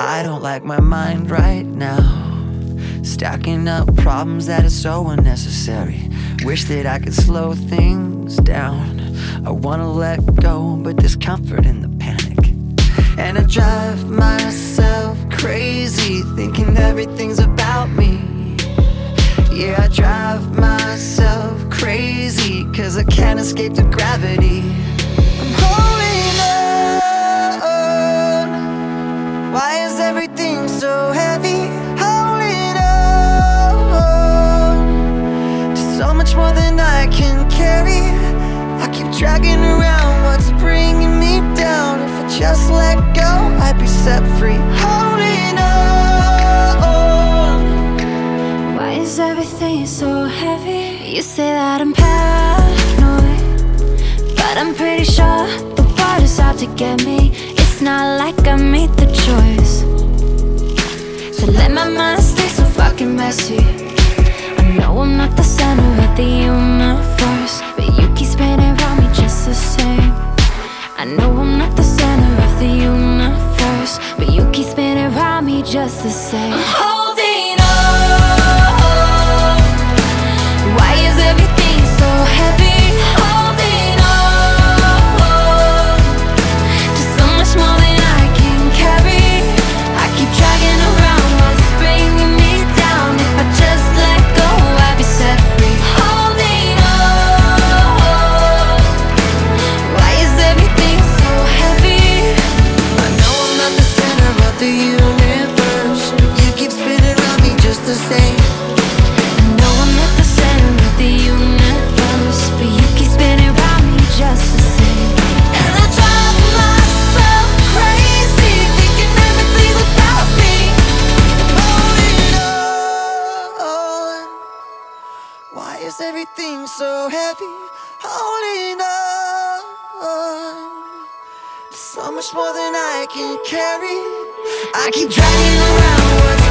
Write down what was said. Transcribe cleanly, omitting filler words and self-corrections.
I don't like my mind right now, stacking up problems that are so unnecessary. Wish that I could slow things down. I wanna let go, but there's comfort in the panic. And I drive myself crazy, thinking everything's about me. Yeah, I drive myself crazy, 'cause I can't escape the gravity. I'm holding on. Why is everything so heavy? Holding on to so much more than I can carry. I keep dragging around what's bringing me down. If I just let go, I'd be set free. Holding on. Why is everything so heavy? You say that I'm paranoid, but I'm pretty sure the water's out to get me. It's not like I made the choice to let my mind stay so fucking messy. I know I'm not the center of the universe, but you keep spinning around me just the same. I know I'm not the center of the universe, but you keep spinning around me just the same. I'm holding on. Why is everything so heavy? Holding on to so much more than I can carry. I keep dragging around what's bringing me down. If I just let go, I'd be set free. Holding on. Why is everything so heavy? I know I'm not the center of the universe, but you keep spinning around me just the same. I know I'm not the center of the universe, but you keep spinning around me just the same. And I drive myself crazy, thinking everything's about me. Holding on. Why is everything so heavy? Holding on. So much more than I can carry. I keep dragging around what's